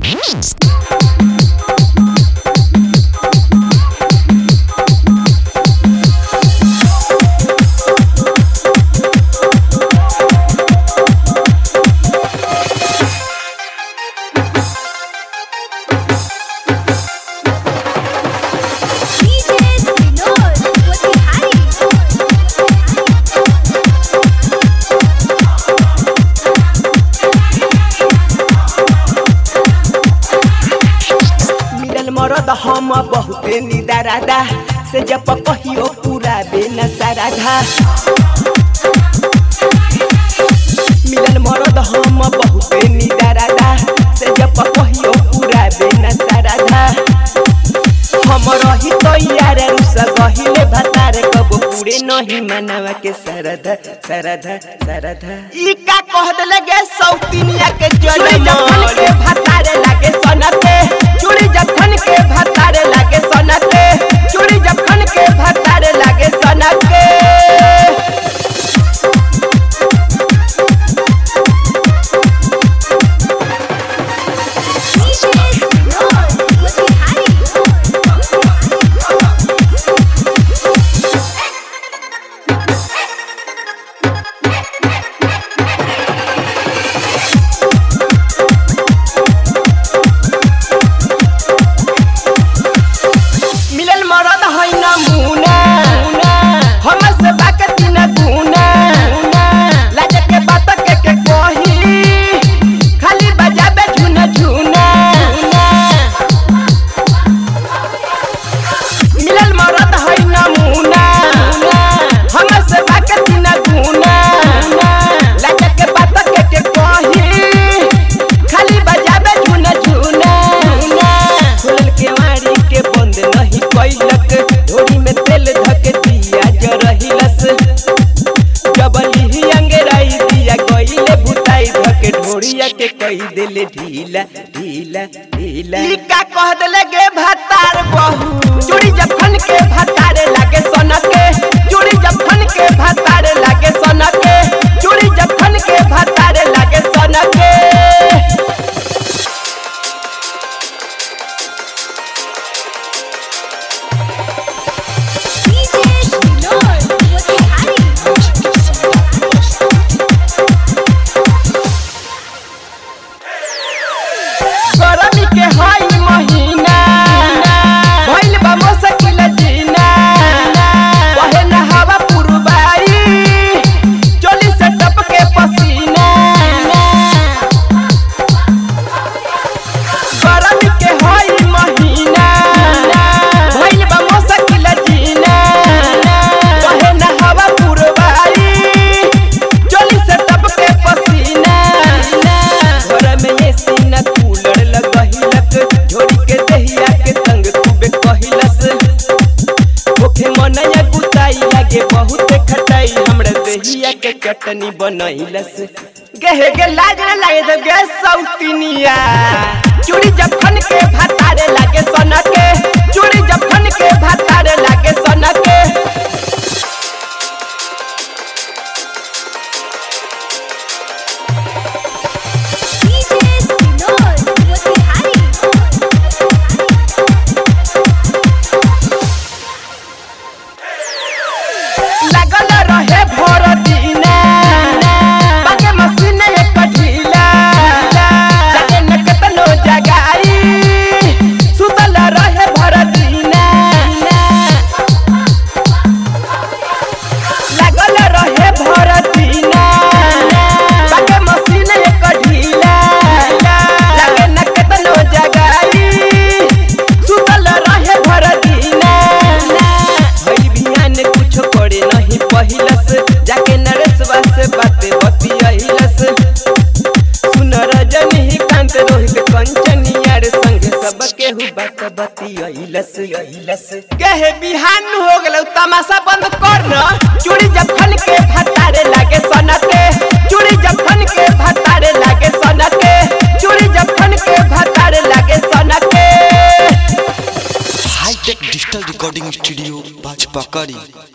मरद हम बहुते निदारादा से जब कहियो पूरा बेना साराधा मिलन मरद हम बहुते निदारादा से जब कहियो पूरा बेना साराधा हम रही तो यार रुस गहिले भतार कब पूरे नहीं मनवा के सरधा सरधा सरधा ई का कहत लगे सौतिनिया के चले जखन के भतार लागे सनते चूड़ी जखन के भतार लागे सनते चूड़ी जखन के भतार लागे सनते के कई दिल ढीला ढीला ढीला ई का कहत लगे भतार बहु चूड़ी जखन के भतार लागे सनके चूड़ी जखन के भतार लागे सनके चूड़ी जखन के भतार लागे सनके के चटनी बनैलस गहे के लाज न लागे तो गे सौतिनिया चूड़ी जखन के भतारे लागे सनके चूड़ी जखन के भतारे लागे सनके लगल रहे भोर दीना बागे मशीन एक ढीला जाके न कतनो जगाई सुतल रहे भोर दीना लगल रहे भोर दीना बागे मशीन एक ढीला जाके न कतनो जगाई सुतल रहे भोर दीना भई बिहान कुछ करे नहीं पहिलस जाके नरेशवा से बातें बतियाइलस सुन रजनी कांत रोहित कंचनिया रे संगे सबके हु बात बतियाइलस याइलस कहे बिहान हो गेल तमाशा बंद कर न चूड़ी जखन के भतारे लागे सनके चूड़ी जखन के भतारे लागे सनके चूड़ी जखन के भतारे लागे सनके हाईटेक डिजिटल रिकॉर्डिंग स्टूडियो बाजपा करी।